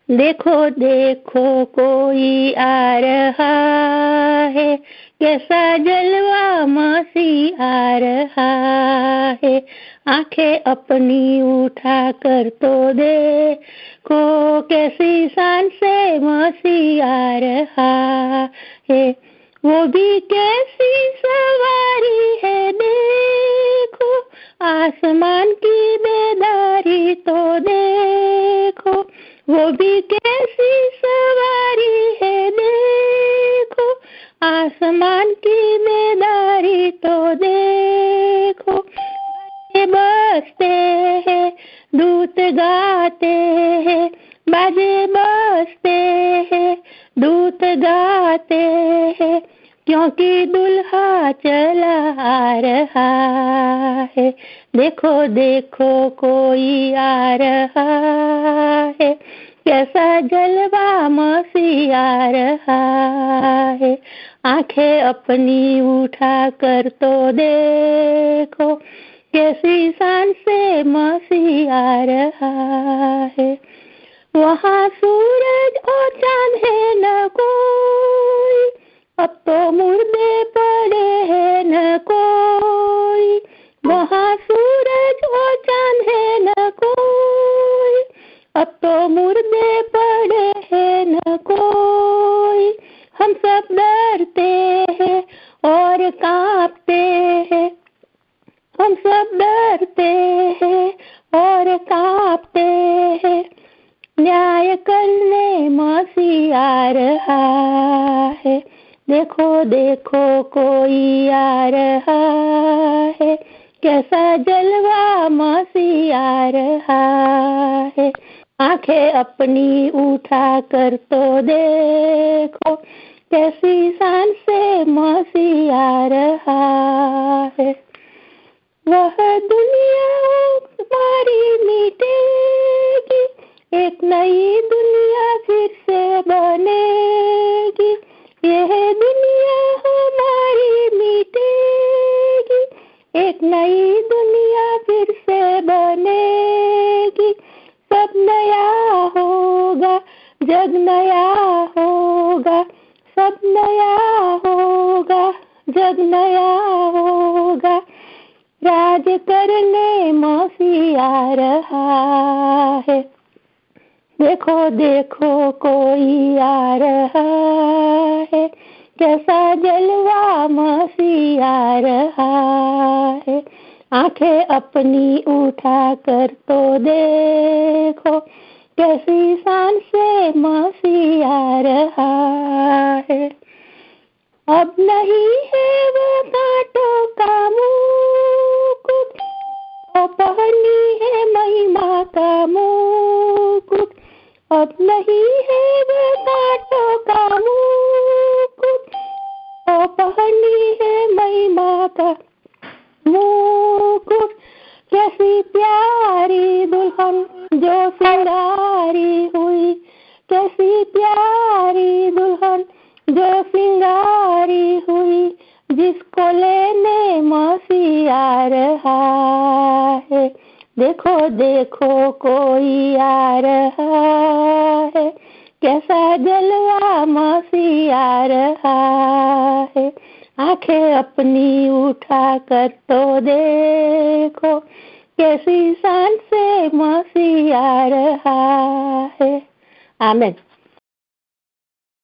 देखो देखो कोई आ रहा है, कैसा जलवा मसीह आ रहा है। आंखें अपनी उठा कर तो देखो, कैसी शान से मसीह आ रहा है। वो भी कैसी सवारी है देखो, आसमान की बेदारी तो देखो। वो भी कैसी सवारी है देखो, आसमान की बेदारी तो देखो। बजते हैं दूत गाते हैं, बाजे बजते हैं दूत गाते हैं, क्योंकि दुल्हा चला आ रहा है। देखो देखो कोई आ रहा है, कैसा जलवा मसीह आ रहा है। आंखें अपनी उठा कर तो देखो, कैसी शान से मसीह आ रहा है। वहाँ सूरज और चांद है न कोई, अब तो मुर्दे पड़े हैं न कोई। वहाँ सूरज और चांद है न कोई, अब तो मुर्दे पड़े हैं न कोई। हम सब डरते हैं और कांपते हैं, हम सब डरते हैं और कांपते हैं। न्याय करने मसीह आ रहा है। देखो देखो कोई आ रहा है, कैसा जलवा मसीह आ रहा है। आंखें अपनी उठा कर तो देखो, कैसी शान से मसीह आ रहा है। वह दुनिया हमारी मिटेगी, एक नई दुनिया फिर से बनेगी। यह दुनिया हमारी मिटेगी, एक नई दुनिया फिर से बनेगी। सब नया होगा, जग नया होगा, सब नया होगा, जग नया होगा। राज करने मसीह आ रहा है। देखो देखो कोई आ रहा है, कैसा जलवा मसीह आ रहा है। आंखें अपनी उठा कर तो देखो, कैसी शान से मसीह आ रहा है। अब नहीं है वो कांटों का मुकुट, वो पहनी है महिमा का मुकुट। अब नहीं है वो कांटों का मुकुट, वो पहनी है महिमा का मुकुट। कैसी प्यारी दुल्हन जो सिंगारी हुई, कैसी प्यारी दुल्हन जो सिंगारी हुई, जिसको लेने मसीह आ रहा है। देखो देखो कोई आ रहा है, कैसा जलवा मसीह आ रहा है। आंखें अपनी उठा कर तो देखो, कैसी शान से मसीह आ रहा है। आमीन।